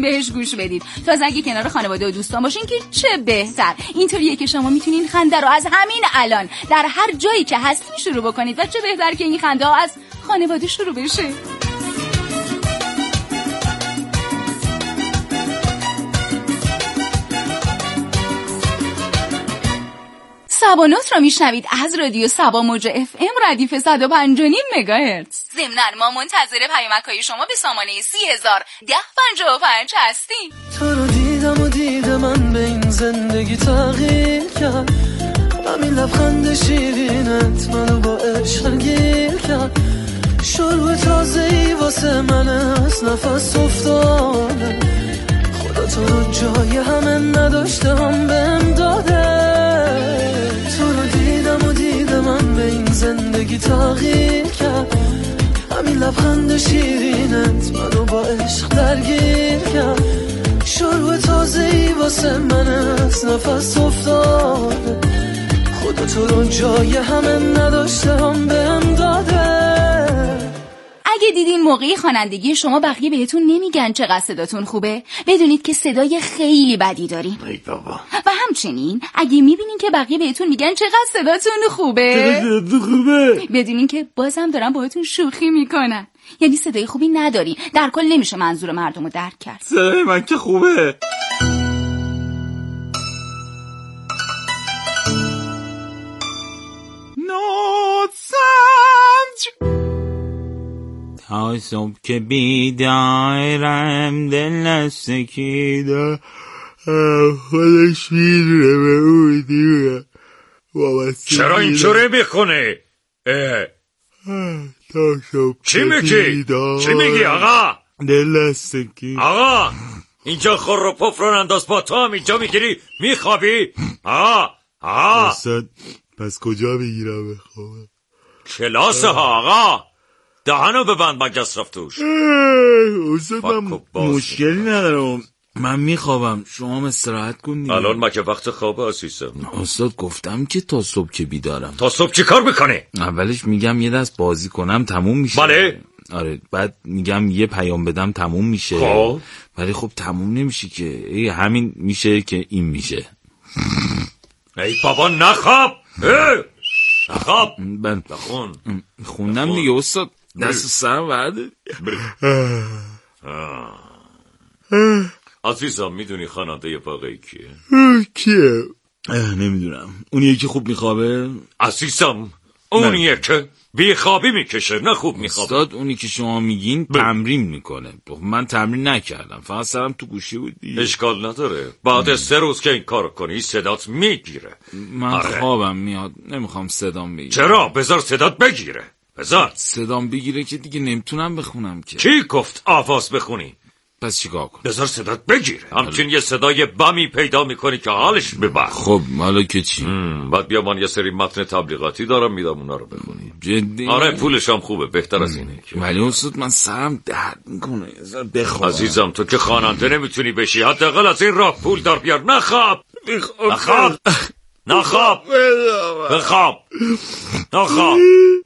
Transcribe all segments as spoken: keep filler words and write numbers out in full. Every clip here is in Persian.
بهش گوش بدید. تازه اگه کنار خانواده و دوستان باشین که چه بهتر. اینطوریه که شما میتونین خنده رو از همین الان در هر جایی که هستین شروع بکنید و چه بهتر که این خنده ها از خانواده شروع بشه. سبا نوت را میشنوید از رادیو سبا موج اف ام ردیف صد و پنج و نیم مگاهرتز. ضمناً ما منتظر پیامک‌های شما به سامانه سی هزار ده پنجاه و پنج هستیم. تو رو دیدم و دیدم من به این زندگی تغییر کرد، همین لبخند شیرینت منو با عشق گیر کرد، شروع تازه‌ای واسه من از نفس افتاده، خدا تو رو جای همه نداشته هم بهم داده. تو رو دیدم و دیدم من به این زندگی تغییر کرد، همین لبخند شیرینت منو با عشق درگیر کرد، شروع تازه‌ای واسه من از نفس افتاده، خدا تو رو جای همه نداشته هم بهم داده. اگه دیدین موقعی خوانندگی شما بقیه بهتون نمیگن چقدر صداتون خوبه، بدونید که صدای خیلی بدی دارین. ای بابا. و همچنین اگه میبینین که بقیه بهتون میگن چقدر صداتون خوبه، چقدر صداتون خوبه، بدونین که بازم دارن باهاتون شوخی میکنن. یعنی صدای خوبی نداری، در کل نمیشه منظور مردم رو درک کرد. صدای من که خوبه. نوتسنج تا صبح که بیدارم دل سکیده خودش میدونه به اون دیگه. چرا اینجوری میخونه؟ تا صبح چی میگی؟ چی میگی آقا؟ دل سکیده. آقا اینجا خور رو پف رو انداز با تو هم اینجا میگیری میخوابی؟ آقا آقا استاد پس کجا بگیرم بخوابم؟ کلاس ها آقا دهنو ببند مگس رفت توش. استاد من مشکلی ندارم، من میخوابم، شما هم استراحت کنید. الان مگه وقت خوابه عزیزم؟ استاد گفتم که تا صبح که بیدارم. تا صبح چی کار میکنی؟ اولش میگم یه دست بازی کنم تموم میشه. بله. آره بعد میگم یه پیام بدم تموم میشه. خب ولی خب تموم نمیشه که، همین میشه که این میشه. ای بابا نخواب نخواب. من بخون خوندم دیگه استاد، دست سرم ورده. عزیزم میدونی خواننده واقعی کیه؟ کیه؟ نمیدونم. اونیه که خوب میخوابه؟ عزیزم اونیه که بیخوابی میکشه نه خوب میخوابه. استاد اونی که شما میگین تمرین میکنه، من تمرین نکردم، فقط سرم تو گوشی بود دیگه. اشکال نداره، بعد سه روز که این کارو کنی صدات میگیره. من آره. خوابم میاد، نمیخوام صدام بگیره. چرا؟ بذار صدات بگیره. بذار صدام بگیره که دیگه نمیتونم بخونم که. کی گفت آواز بخونی؟ پس چیکار کنم؟ بذار صدات بگیره. همچین یه صدای بمی پیدا میکنی که حالش ببر. خب حالا که چی؟ بعد بیا من یه سری متن تبلیغاتی دارم میدم اونا رو بخونی. جدی؟ آره پولش هم خوبه، بهتر از اینه. ولی استاد من سرم درد میکنه، بخوام. عزیزم تو که خواننده نمیتونی بشی، حداقل از این راه پول در بیار. نخواب نخواب نخواب بخواب نخواب.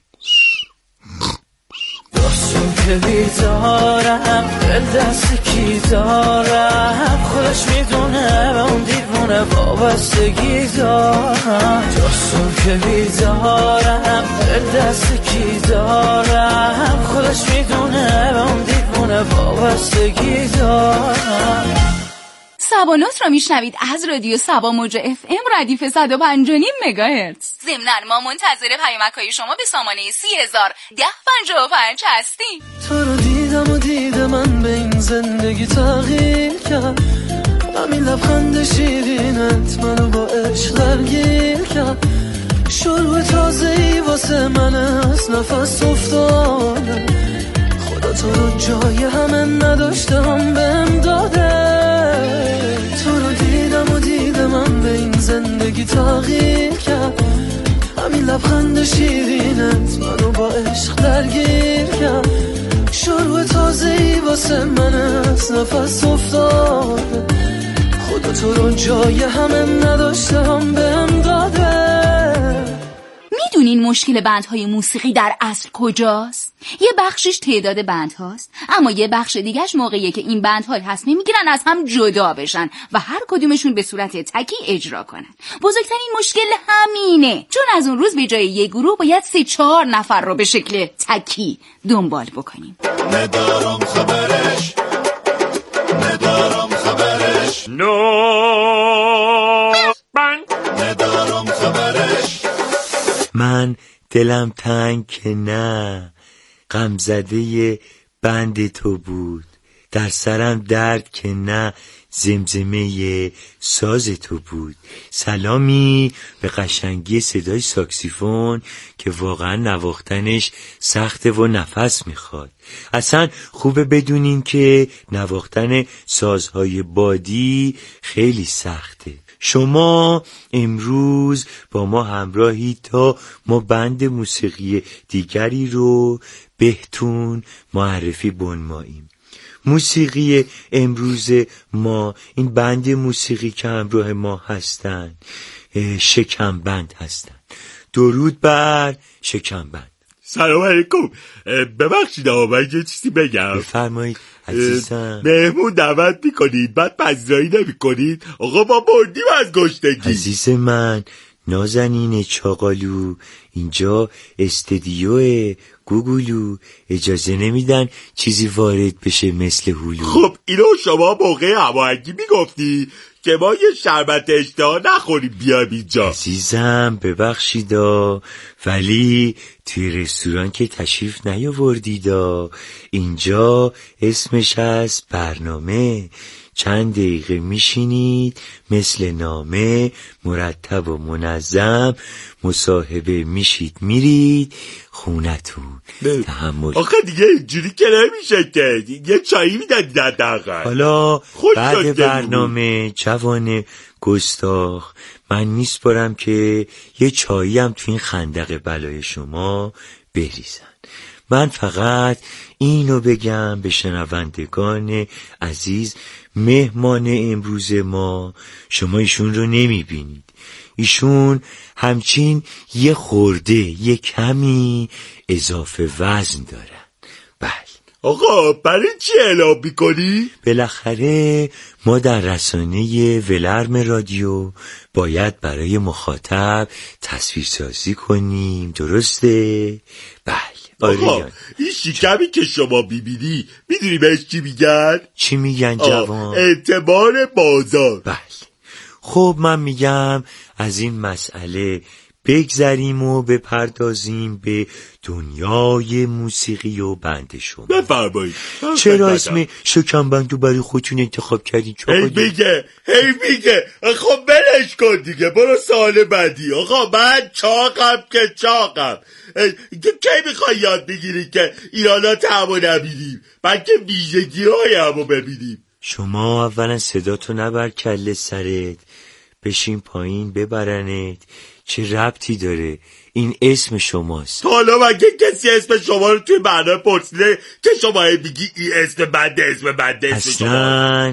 دستم که بیدارم دل دست کی دارم، خودش میدونه به اون دیوونه وابستگی دارم. دستم که بیدارم دل دست کی دارم، خودش میدونه به اون دیوونه وابستگی دارم. سبا نوت را میشنوید از رادیو سبا موج اف ام ردیف صد و پنج و نیم مگاهرتز. ضمناً ما منتظر پیامک‌های شما به سامانه سی هزار ده پنجاه و پنج هستیم. تو رو دیدم و دیدم من به این زندگی تغییر کرد، همین لبخند شیرینت منو با عشق درگیر کرد، شروع تازه‌ای واسه من از نفس افتاده، خدا تو رو جای همه نداشته هم بهم داده. تو رو دیدم و دیدم من به این زندگی تغییر کرد، همین لبخند شیرینت منو با عشق درگیر کرد، شروع تازه‌ای واسه من از نفس افتاده، خدا تو رو جای همه نداشته هم بهم داده. میدونین مشکل بندهای موسیقی در اصل کجاست؟ یه بخشش تعداد بند هاست، اما یه بخش دیگهش موقعیه که این بند ها تصمیم میگیرن از هم جدا بشن و هر کدومشون به صورت تکی اجرا کنن. بزرگترین مشکل همینه، چون از اون روز به جای یه گروه باید سه چهار نفر رو به شکل تکی دنبال بکنیم. ندارم خبرش ندارم خبرش نو من ندارم خبرش. من دلم تنگ که نه، غم زده بند تو بود. در سرم درد که نه، زمزمه ساز تو بود. سلامی به قشنگی صدای ساکسیفون که واقعا نواختنش سخته و نفس میخواد. اصلا خوبه بدونین که نواختن سازهای بادی خیلی سخته. شما امروز با ما همراهی تا ما بند موسیقی دیگری رو بهتون معرفی بنماییم. موسیقی امروز ما، این بند موسیقی که همراه ما هستن، شکم بند هستن. درود بر شکم بند. سلام علیکم. ببخشید آقا من یه چیزی بگم. بفرمایید عزیزم. مهمون دعوت میکنید بعد پذیرایی نمیکنید. آقا ما بردیم از گشتگی. عزیز من نازنین چاقالو، اینجا استدیو گوگولو، اجازه نمیدن چیزی وارد بشه مثل هولو. خب اینو شما موقع هماهنگی میگفتی که ما یه شربت اشتها نخوریم بیایم اینجا. عزیزم ببخشیدا، ولی توی رستوران که تشریف نیاوردیدا. اینجا اسمش از برنامه. چند دقیقه میشینید مثل نامه، مرتب و منظم مصاحبه میشید میرید خونتون. تحمل. آخه دیگه اینجوری که نمیشه که یه چایی میدادی در دقیقه. حالا بعد برنامه جوان گستاخ من میسپارم که یه چایی هم تو این خندق بلای شما بریزن. من فقط اینو بگم به شنوندگان عزیز، مهمان امروز ما، شما ایشون رو نمیبینید. ایشون همچین یه خورده یه کمی اضافه وزن دارن. بله آقا برای چی اعلام میکنی؟ بالاخره ما در رسانه ولرم رادیو باید برای مخاطب تصویرسازی کنیم، درسته؟ بله. آقا این شکمی که شما بیبینی میدونی بهش چی میگن؟ چی میگن جوان؟ اعتبار بازار. بله. خب من میگم از این مسئله بگذریم و بپردازیم به دنیای موسیقی و بند شما. بفرمایید. چرا اسم شکم بندو برای خودتون انتخاب کردین؟ هی میگه هی میگه خب بلش کن دیگه، برو سال بعدی. آقا من چاقم که چاقم. کی میخوای یاد بگیری که ایرانات همو نبینیم، بلکه ویژگی های همو ببینیم؟ شما اولا صداتو نبر کله سرت، بشین پایین ببرنت. چه ربطی داره؟ این اسم شماست. حالا مگه کسی اسم شما رو توی برنامه پرسیده که شما بگی این اسم بنده اسم بنده اسم شما؟ اصلا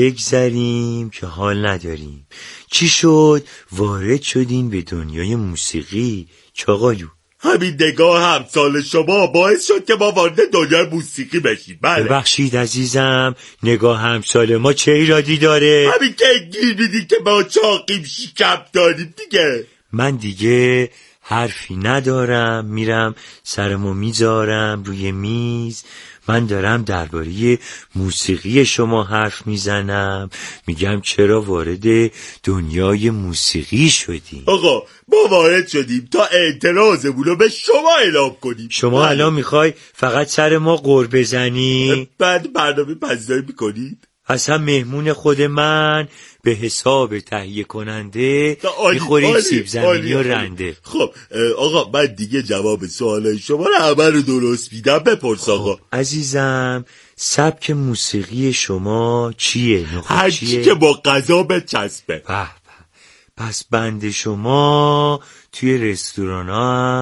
بگذریم که حال نداریم. چی شد وارد شدین به دنیای موسیقی چاقالو؟ همین نگاه همسال شما باعث شد که ما وارد دنیای موسیقی بشیم. بله. ببخشید عزیزم، نگاه همسال ما چه ایرادی داره؟ همین که گیر میدی که ما چاقیم شکم داریم دیگه. من دیگه حرفی ندارم، میرم سرمو میذارم روی میز. من دارم درباره موسیقی شما حرف میزنم، میگم چرا وارد دنیای موسیقی شدیم. آقا ما وارد شدیم تا اعتراضمون رو به شما اعلام کنیم. شما بله. الان میخوای فقط سر ما غر بزنی؟ بعد برنامه پذیرایی میکنید؟ اصلا مهمون خود من به حساب تهیه کننده میخورید سیب زمینی و رنده. خب آقا من دیگه جواب سوالای شما رو همه رو درست میدم. بپرس خب آقا. عزیزم سبک موسیقی شما چیه؟ هر چی که با غذا بچسبه. به به. پس بند شما توی رستوران هم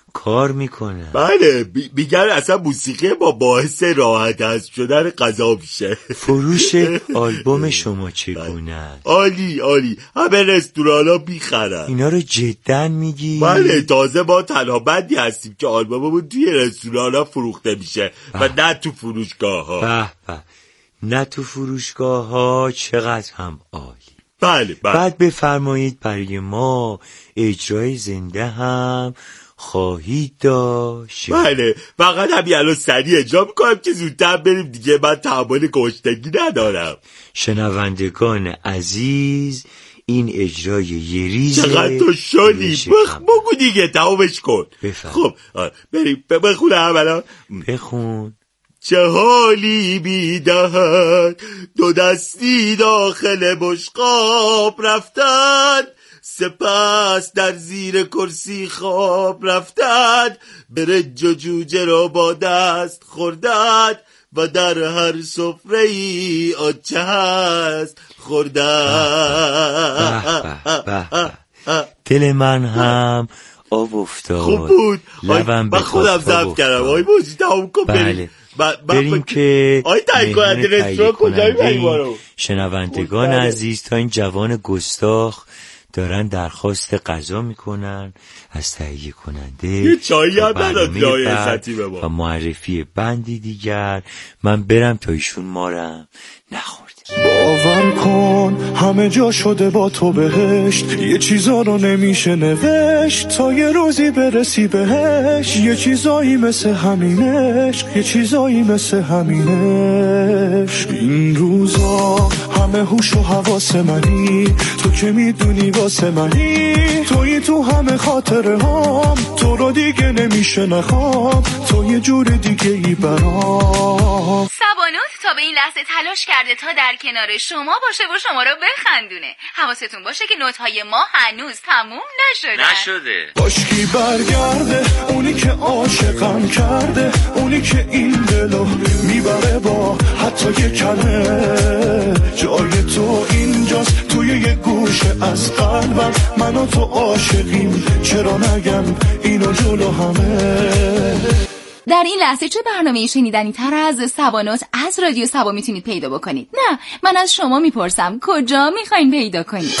کار میکنن. بله میگن اصلا موسیقی با باعث راحت هست شدن غذا میشه. فروش آلبوم شما چگونه است؟ عالی عالی، همه رستورانا میخرن. اینا رو جدا میگی؟ بله، تازه ما تنها بندی هستیم که آلبوممون توی رستورانا فروخته میشه و نه تو فروشگاه ها. به به، نه تو فروشگاه ها، چقدر هم عالی. بله بله. بعد بفرمایید برای ما اجرای زنده هم خواهید داشت؟ بله، فقط همین الان سریع اجرا میکنم که زودتر بریم دیگه، من تحمل گشتگی ندارم. شنوندگان عزیز، این اجرای یه ریزه. چقدر تو شدی، بخ بگو دیگه، تمامش کن. بفرم. خب بریم بخونم الان. بخون. چه حالی میدهد دو دستی داخل بشقاب رفتن، سپس در زیر کرسی خواب رفتن، برنج و جوجه را با دست خوردن و در هر سفره ای آنچه هست خوردن. دل من هم آب افتاد. خوب بود، لبم من خودم ضبط کردم. آی موزی تمام کن. بله بریم که آی تایی کننده رستوران کجایی بریم بارو. شنوندگان عزیز، تا این جوان گستاخ دارن درخواست غذا میکنن از تهیه کننده، یه چایی هم نداد لایه سطحی به ما و معرفی بندی دیگر، من برم تا ایشون مارم نخورد. باور کن همه جا شده با تو بهشت، یه چیزا رو نمیشه نوشت تا یه روزی برسی بهش. یه چیزایی مثل همینش، یه چیزایی مثل همینش. این روزا همه هوش و حواس منی، تو که میدونی واسه منی، تویی تو همه خاطره هام، تو رو دیگه نمیشه نخوام، تو یه جور دیگه ای برام. سبانوت تا به این لحظه تلاش کرده تا در کنار شما باشه و شما رو بخندونه. حواستون باشه که نوت‌های ما هنوز تموم نشده. نشده. باشکی برگرده اونی که عاشقم کرده، اونی که این دلو میبره با حتی یه کلمه. جای تو اینجاست توی یه گوشه از قلبم، من و تو عاشقیم، چرا نگم اینو جلو همه. در این لحظه چه برنامه شنیدنی تر از سبانوت از رادیو سبا میتونید پیدا بکنید؟ نه، من از شما میپرسم کجا میخواین پیدا کنید؟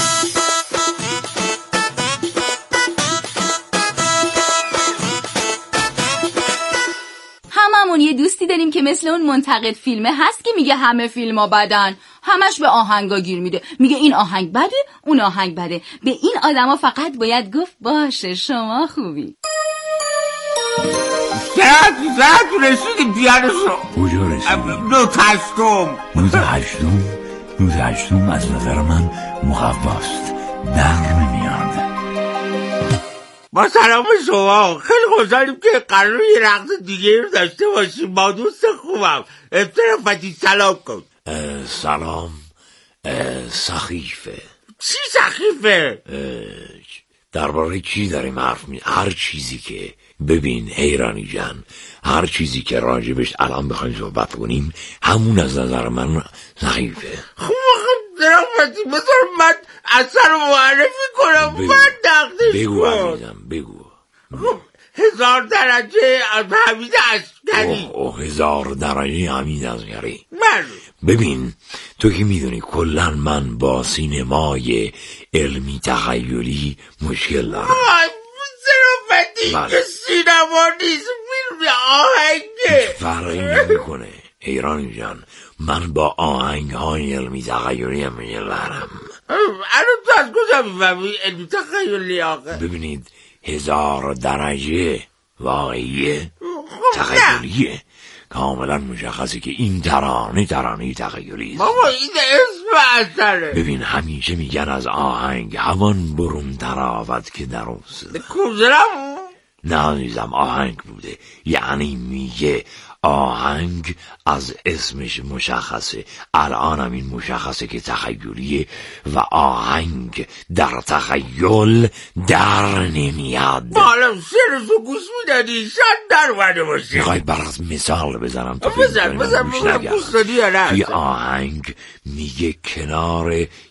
هممون یه دوستی داریم که مثل اون منتقد فیلمه هست که میگه همه فیلم‌ها بدن، همش به آهنگا گیر میده، میگه این آهنگ بده اون آهنگ بده. به این آدما فقط باید گفت باشه شما خوبی. ساعت ساعت رسیدیم پیانوشو. کجا رسیدیم؟ نوت هشتم. نوت هشتم؟ نوت هشتم از نظر من مخباست، در نمیاد. با سلام شما، خیلی خوشحالیم که قرار یه رقص دیگه رو داشته باشیم با دوست خوبم. ابترافتی سلام کن. سلام سخیفه. چی سخیفه؟ درباره چی داریم حرف می؟ هر چیزی که ببین حیرانی جان، هر چیزی که راجبش الان بخوایم صحبت کنیم همون از نظر من سخیفه. خب ابترافتی بذار من اثر رو معرفی کنم، من نقدش بگو کن. عزیزم بگو. خب هزار درجه از حمید عسکری. اوه اوه هزار درجه حمید عسکری. من ببین تو که میدونی کلن من با سینمای علمی تخیلی مشکل دارم. آی ابترافتی که سینما نیست، فیلم آهنگه، فرقی نمیکنه حیرانی جان، من با آهنگ های علمی تخیلی هم میلرم. الان تو از کجا میفهمی علمی تخیلی آقا؟ ببینید هزار درجه واقعیه، خب تخیلیه، کاملا مشخصه که این ترانه ترانه تخیلی است. بابا این اسم اثره. ببین همیشه میگن از آهنگ همان برون تراود که در اوست. کجرم؟ نه عزیزم آهنگ بوده، یعنی میگه آهنگ از اسمش مشخصه، الانم این مشخصه که تخیلیه و آهنگ در تخیل در نمیاد. بالا سرسو گوش میدادی شاید در اومده باشه. میخوای برات مثال بزنم تا بزن بزن بزن گوش دادی یا نه؟ توی آهنگ میگه کنار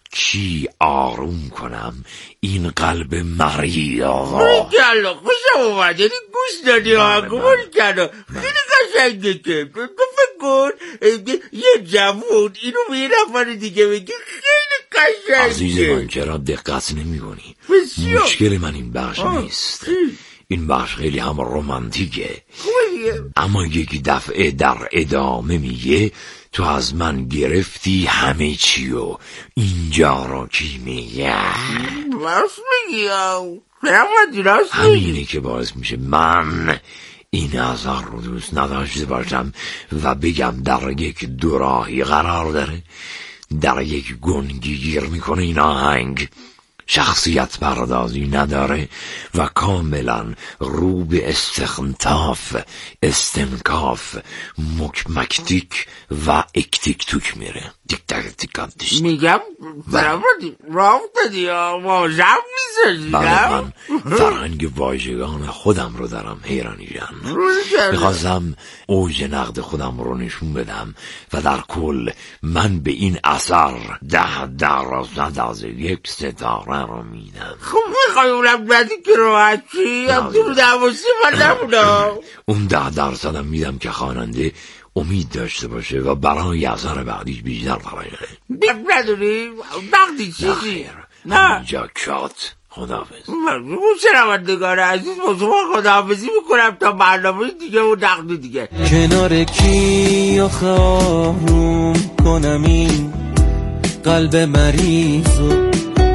چی آروم کنم این قلب مریض آقا. میگلا خوشم اومد، یعنی گوش دادی ها، گمون کنم خیلی قشنگه که تو فکر کن یه جوون اینو به یه نفر دیگه بگی خیلی قشنگه. عزیز من چرا دقت نمی کنی؟ مشکل من این بخش نیست، این بخش خیلی هم رومانتیکه، اما یک دفعه در ادامه میگه تو از من گرفتی همه چی و اینجا را کی میگه؟ راست میگی راست همینه که باعث میشه من این اثر رو دوست نداشته باشم و بگم در یک دوراهی قرار داره، در یک گنگی گیر میکنه این آهنگ، شخصیت پردازی نداره و کاملا رو به استخنتاف، استنکاف، مکمکتیک و اکتیک توک میره. دیک تک تیکان دیشت میگم برابر راو دادی یا واژم میسازی. بله من فرهنگ واژگان خودم رو دارم حیرانی جان. میخواستم اوج نقد خودم رو نشون بدم و در کل من به این اثر ده درصد از یک ستاره رو میدم. خب میخوای اونم بدی که راحت چی؟ هم تو رو دواسی من نمونم. اون ده درصدم میدم که خواننده امید داشته باشه و برای اثر بعدیش بیشتر فرایانه. بک نداری؟ نقدی چیزی؟ نه اینجا کات. خداحافظ. من شنوندگان عزیز با شما خداحافظی میکنم تا برنامه دیگه و نقد دیگه. کنار کی آخه آروم کنم این قلب مریضو،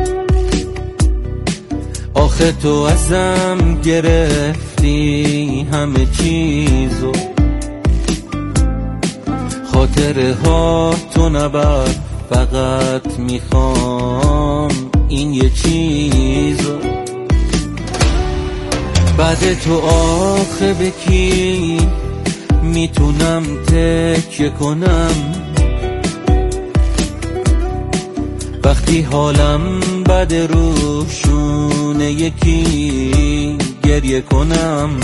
آخه تو ازم گرفتی همه چیزو، خاطره ها تو نبر، فقط میخوام این یه چیزو. بعد تو آخه به کی میتونم تکیه کنم وقتی حالم بد روشونه یکی گریه کنم؟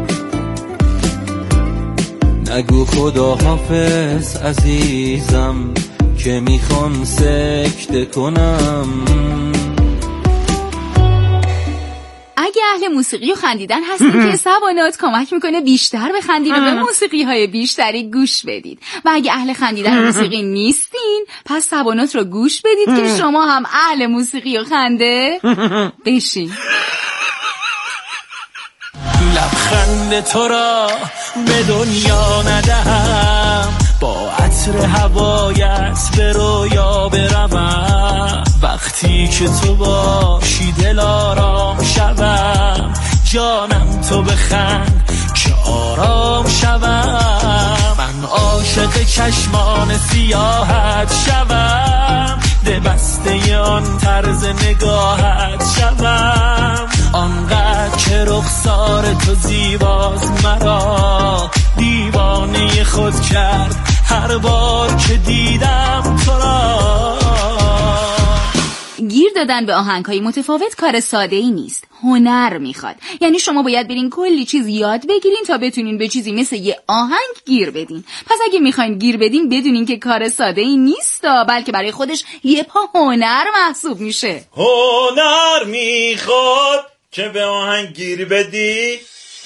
نگو خدا حافظ عزیزم که میخوام سکته کنم. اگه اهل موسیقی و خندیدن هستین که سبانات کمک میکنه بیشتر بخندین و به موسیقی های بیشتری گوش بدید، و اگه اهل خندیدن و موسیقی نیستین پس سبانات رو گوش بدید که شما هم اهل موسیقی و خنده بشین. لبخند تو را به دنیا ندهم، با عطر هوایت به رویا بروم، وقتی که تو باشی دل آرام شوم، جانم تو بخند که آرام شوم، من عاشق چشمان سیاحت شوم، ده بسته آن طرز نگاهت شوم، آنقدر که رخسار تو زیباست مرا دیوانه خود کرد هر بار که دیدم تو را. گیر دادن به آهنگ‌های متفاوت کار ساده‌ای نیست، هنر میخواد. یعنی شما باید برین کلی چیز یاد بگیرین تا بتونین به چیزی مثل یه آهنگ گیر بدین. پس اگه میخواین گیر بدین بدونین که کار ساده‌ای نیست، بلکه برای خودش یه پا هنر محسوب میشه. هنر میخواد که به آهنگ گیر بدی.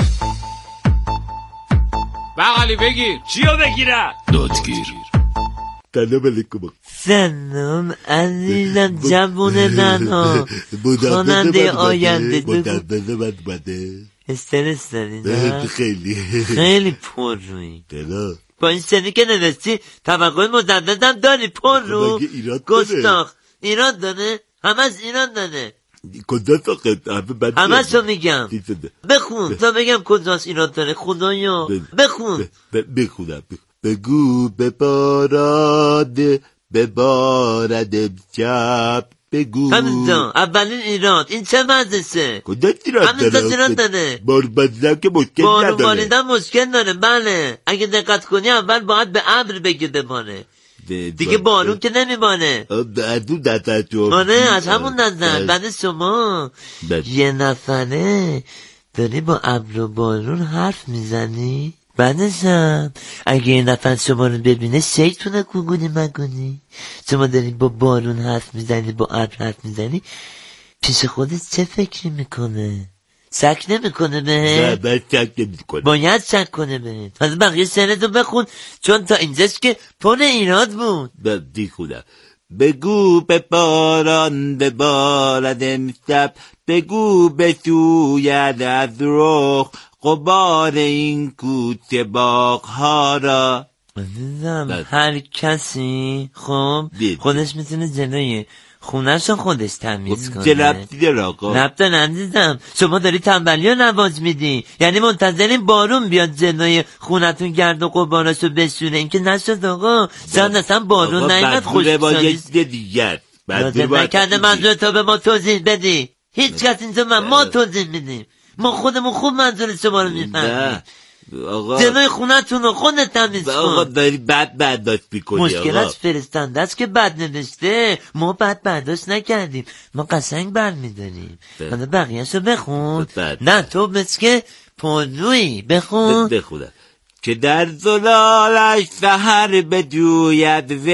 بغلی بگیر. چیو بگیره؟ دادگیر. سلام علیکم. سلام عزیزم جوون من، خواننده آینده. مدبزه من بده استرس داری نه؟ خیلی خیلی پر روی چرا؟ با این سنی که نوشتی توقع مجددم داری پر رو. گستاخ ایران داره، همه از ایران داره. کجا ساخت؟ همه بد همه از رو میگم بخون تا بگم کجاست ایران داره. خدایا بخون. بخونم. بگو ببارد ببارد امشب بگو. همینجا اولین ایران. این چه مدرسه؟ کجا ایران داره؟ همینجا ایران داره. بارون باریدن که مشکل نداره. بارون باریدن مشکل داره بله. اگه دقت کنی اول باید به ابر بگه بمانه، دیگه بارون که نمیمانه. از اون نظر تو آره از همون نظر. بعد شما یه نفره داری با ابر و بارون حرف میزنی؟ بعدشم اگه یه نفر شما رو ببینه شیطونه کوگونی مگونی. شما داری با بارون حرف میزنی، با ابر حرف میزنی، پیش خودت چه فکری میکنه؟ شک نمیکنه بهت؟ نه باید شک نمیکنه. باید شک کنه بهت. حالا بقیه شعرتو بخون، چون تا اینجاش که پر ایراد بود. دی خودم. بگو به باران ببارد امشب، بگو بشوید از رخ غبار این کوچه باغ‌ها را. عزیزم هر کسی خب خودش میتونه جلوی خونه‌شو خودش تمیز کنه. چه ربطی داره آقا؟ ربط عزیزم، شما داری تنبلی رو نواز میدی، یعنی منتظرین بارون بیاد جلوی خونتون گرد و غباراشو بشونه. این که نشد آقا. چند اصلا بارون نیمد خوشحالی دیگر لازم نکرده منظور تو به ما توضیح بدی. هیچ کس اینجا من ما توضیح میدیم، ما خودمون خوب منظور شما رو میفهمیم. آقا جلوی خونتون رو خودت تمیز کن. آقا داری بد برداشت میکنی. مشکل از فرستنده است که بد نوشته، ما بد برداشت نکردیم، ما قشنگ برمیداریم. حالا بقیه‌شو بخون. نه تو بس که پررویی بخون. بخونم که در زلالش سحر بجوید ز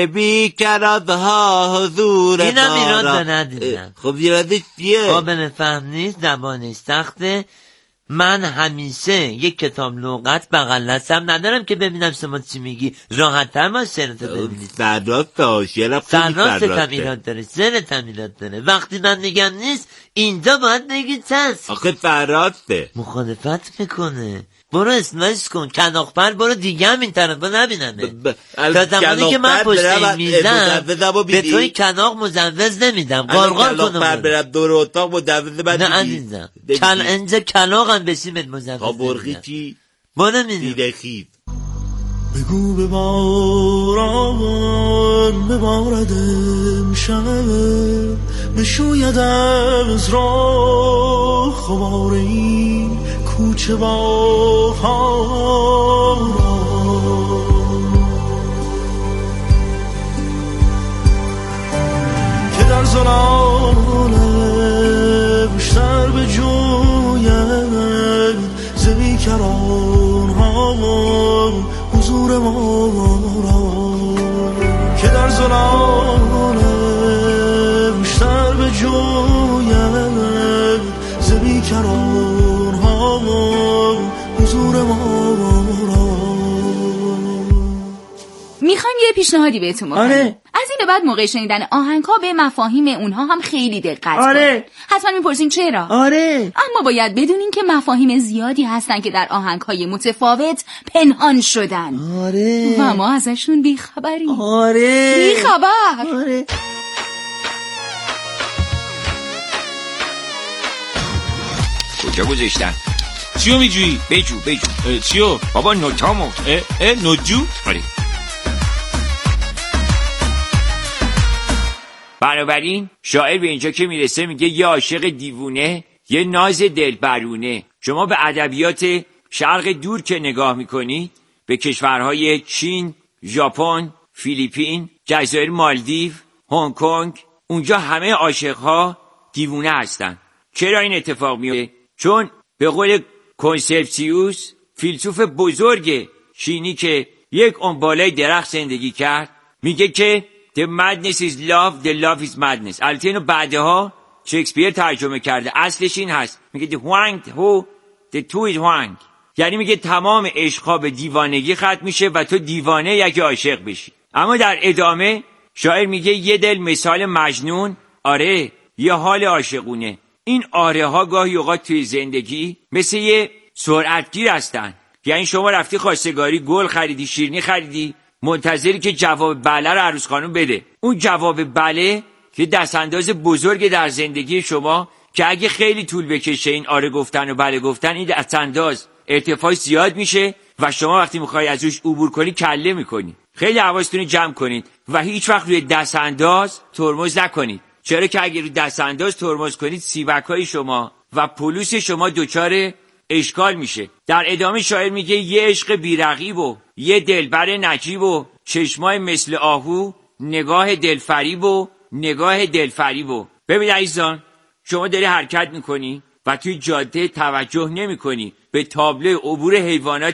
بیکرانها حضور بارا. اینم ایراد داره دیدم. خب ایرادش چیه؟ قابل فهم نیست، زبانش سخته. من همیشه یک کتاب لغت بغل دستم ندارم که ببینم شما چی میگی. راحت تر ما شعرتو ببینید. سرراست ها شعرم خیلی سرراست هم ایراد داره، شعرت هم ایراد داره. وقتی من میگم نیست اینجا باید بگید هست. آخه سرراسته. مخالفت میکنه. برو اصلاحش کن. کناخپر برو دیگه هم این طرفا نبینمه. تا زمانی که من پشت این میزم به توی کناخ مجوز نمیدم. قارقار کنم کناخپر برم دور اتاق مجوز من نه عزیزم. کل انجا کناخ هم بسیم مجوز نمیدم. برخی چی؟ برو میدیم. دیرخید. بگو به باران ببارد امشب، بشوید از راه غبار این کوچه باغ‌ها را. که در زلال بیشتر بجوید ز بیکران‌ها حضور ما را. که در زلال بیشتر بجوید ز بیکران‌ها حضور ما را. میخوایم یه پیشنهادی بهتون بکنیم. آره. از این به بعد موقع شنیدن آهنگ‌ها به مفاهیم اونها هم خیلی دقت کنید. آره. حتما میپرسین چرا؟ آره. اما باید بدونین که مفاهیم زیادی هستن که در آهنگ‌های متفاوت پنهان شدن. آره. و ما ازشون بیخبریم. آره. بیخبر. آره. کجا گذاشتن؟ چیو میجویی؟ بجو بجو. چیو؟ بابا نوتامو. اه اه نوجو؟ آره. بنابراین شاعر به اینجا که میرسه میگه یه عاشق دیوونه، یه ناز دلبرونه. شما به ادبیات شرق دور که نگاه میکنید، به کشورهای چین، ژاپن، فیلیپین، جزایر مالدیو، هنگ کنگ، اونجا همه عاشقها دیوونه هستن. چرا این اتفاق میفته؟ چون به قول کنفوسیوس، فیلسوف بزرگ چینی که یک اون بالای درخت زندگی کرد، میگه که The madness is love, the love is madness. البته اینو بعدها شکسپیر ترجمه کرده. اصلش این هست، میگه the huang who the two is huang. یعنی میگه تمام عشقها به دیوانگی ختم میشه و تو دیوانه یک عاشق بشی. اما در ادامه شاعر میگه یه دل مثال مجنون، آره یه حال عاشقونه. این آره ها گاهی اوقات توی زندگی مثل یه سرعتگیر هستن. یعنی شما رفتی خواستگاری، گل خریدی، شیرینی خریدی، منتظری که جواب بله رو عروس خانم بده. اون جواب بله که دستانداز بزرگ در زندگی شما که اگه خیلی طول بکشه این آره گفتن و بله گفتن، این دستانداز ارتفاعش زیاد میشه و شما وقتی میخوای از روش عبور کنی کله میکنی. خیلی حواستون جمع کنید و هیچ وقت روی دستانداز ترمز نکنید. چرا که اگه روی دستانداز ترمز کنید سیبکای شما و پولوس شما دچار اشکال میشه. در ادامه شاعر میگه یه عشق بیرقیب و یه دلبر نجیب و چشمای مثل آهو، نگاه دلفریب و نگاه دلفریب و. ببین عزیزان، شما داری حرکت میکنی و توی جاده توجه نمی کنی به تابلو عبور حیوانات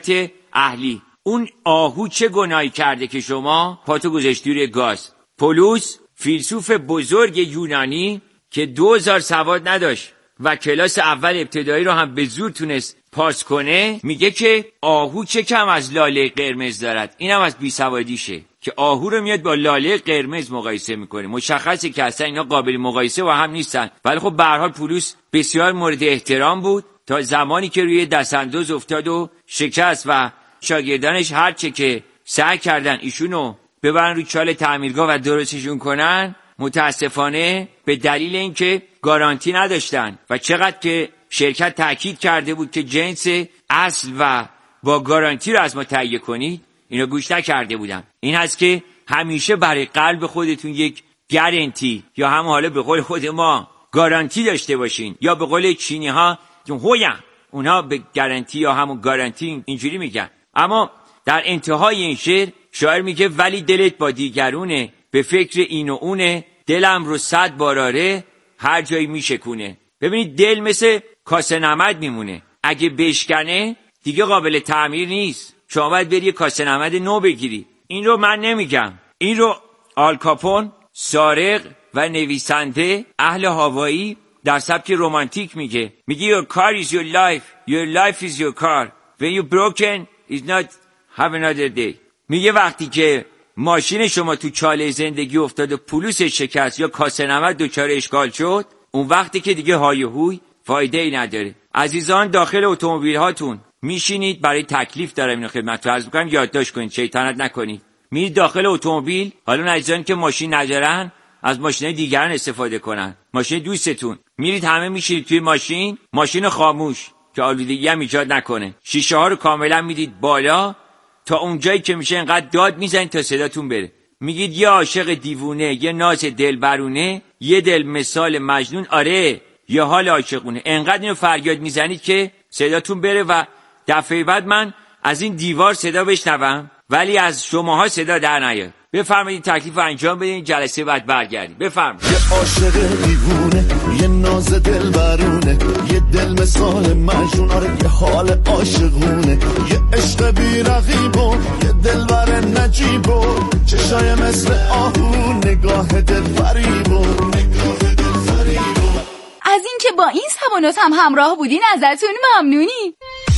اهلی. اون آهو چه گناهی کرده که شما پاتو گذاشتی روی گاز؟ پولوس فیلسوف بزرگ یونانی که دو هزار سواد نداشت و کلاس اول ابتدایی رو هم به زور تونست پاس کنه، میگه که آهو چه کم از لاله قرمز دارد. اینم از بیسوادیشه که آهو رو میاد با لاله قرمز مقایسه میکنه. مشخصه که اصلا اینا قابل مقایسه و هم نیستن. ولی خب به هر حال پولوس بسیار مورد احترام بود تا زمانی که روی دستانداز افتاد و شکست و شاگردانش هر چه که سعی کردن ایشونو ببرن روی چال تعمیرگاه و درستشون کنن، متاسفانه به دلیل اینکه گارانتی نداشتن و چقدر که شرکت تاکید کرده بود که جنس اصل و با گارانتی رو از ما تهیه کنید، اینو گوش نکرده بودن. این هست که همیشه برای قلب خودتون یک گارانتی یا هم حالا به قول خود ما گارانتی داشته باشین، یا به قول چینی ها هویا، اونها به گارانتی یا همون گارانتی اینجوری میگن. اما در انتهای این شعر شاعر میگه ولی دلت با دیگرونه، به فکر این و اونه، دلم رو صد باراره هر جایی میشکونه. ببینید دل مثل کاسه نمد میمونه، اگه بشکنه دیگه قابل تعمیر نیست. شما باید بری کاسه نمد نو بگیری. این رو من نمیگم، این رو آل کاپون سارق و نویسنده اهل هاوایی در سبک رمانتیک میگه. میگه your car is your life, your life is your car, when you broken is not have another day. میگه وقتی که ماشین شما تو چاله زندگی افتاد و پولوس شکست یا کاسه نمد دچار اشکال شد، اون وقتی که دیگه های هوی فایده ای نداره. عزیزان داخل اتومبیل هاتون میشینید، برای تکلیف دارم اینو خدمتتون عرض می‌کنم، یادداشت کنید، شیطنت نکنید. میرید داخل اتومبیل، حالا عزیزان که ماشین ندارن از ماشین دیگران استفاده کنن، ماشین دوستتون، میرید همه میشینید توی ماشین، ماشین خاموش که آلودگی هم ایجاد نکنه، شیشه ها رو کاملا میدید بالا تا اونجایی که میشه اینقدر داد میزنید تا صداتون بره. میگید یه عاشق دیوونه، یه ناز دلبرونه، یه دل مثال مجنون، آره یه حال عاشقونه. انقدر اینو فریاد میزنید که صداتون بره و دفعه بعد من از این دیوار صدا بشنوم ولی از شماها صدا در نیاد. بفرمایید تکلیف انجام بدین، جلسه بعد برگردیم. بفرمایید. یه عاشق دیوونه، یه ناز دلبرونه، یه دل مثال مجنون، آره یه حال عاشقونه، یه عشق بی رقیبو، یه دلبر نجیبو، چشای مثل آهو، نگاه دل فریبو، نگاه دل فریبو. از این که با این سوانات هم همراه بودین ازتون ممنونی.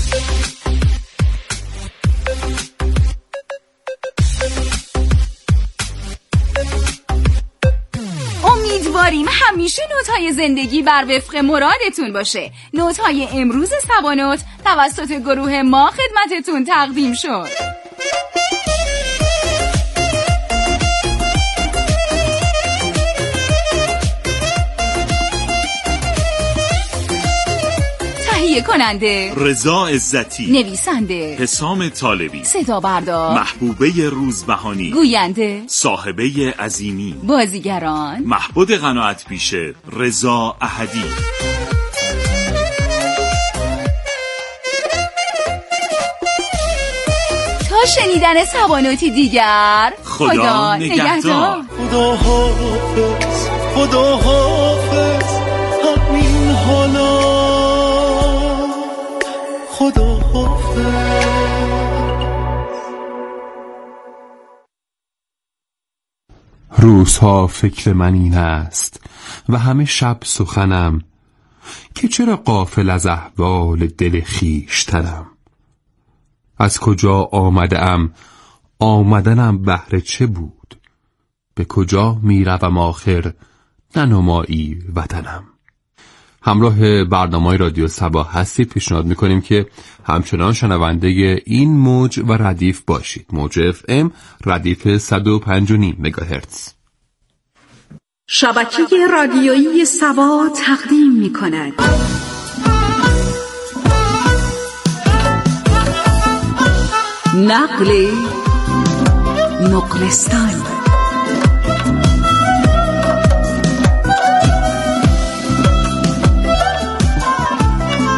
امیدواریم همیشه نوت‌های زندگی بر وفق مرادتون باشه. نوت‌های امروز سوانات توسط گروه ما خدمتتون تقدیم شد. تهیه کننده رضا عزتی، نویسنده حسام طالبی، صدا بردار محبوبه روزبهانی، گوینده صاحبه عظیمی، بازیگران محبود قناعت پیشه، رضا احدی. تا شنیدن سواناتی دیگر خدا, خدا نگهدار. خدا حافظ، خدا حافظ، همین حالا خدا حافظ. روزها فکر من این است و همه شب سخنم که چرا غافل از احوال دل خویشتنم. از کجا آمده ام، آمدنم بهر چه بود، به کجا میروم آخر ننمایی وطنم. همراه برنامه رادیو صبا هستید. پیشنهاد میکنیم که همچنان شنونده این موج و ردیف باشید. موج اف ام ردیف صد و پنج و نیم مگاهرتز. شبکه رادیویی صبا تقدیم میکند نقل نقلستان.